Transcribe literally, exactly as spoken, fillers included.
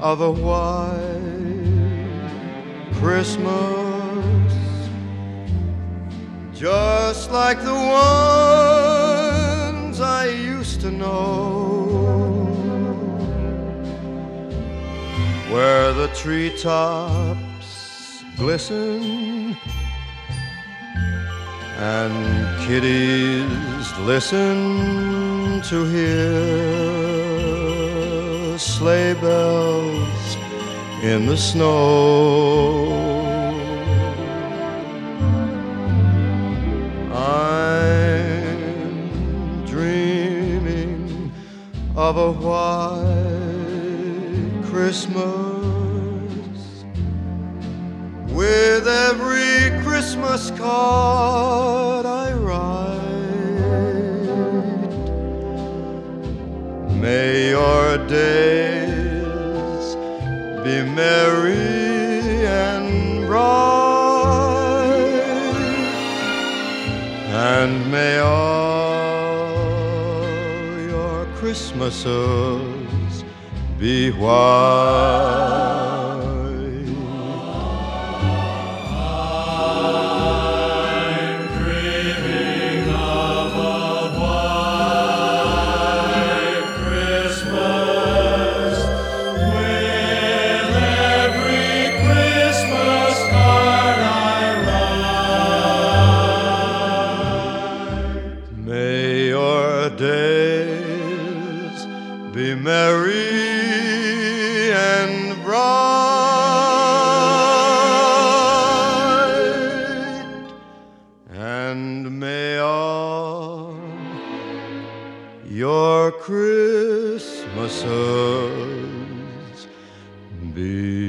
of a white Christmas, just like the ones I used to know, where the treetops glisten and kiddies listen to hear sleigh bells in the snow. I'm dreaming of a white Christmas, with every Christmas card I write. May your days be merry and bright, and may all your Christmases be white. May your days be merry and bright, and may all your Christmases be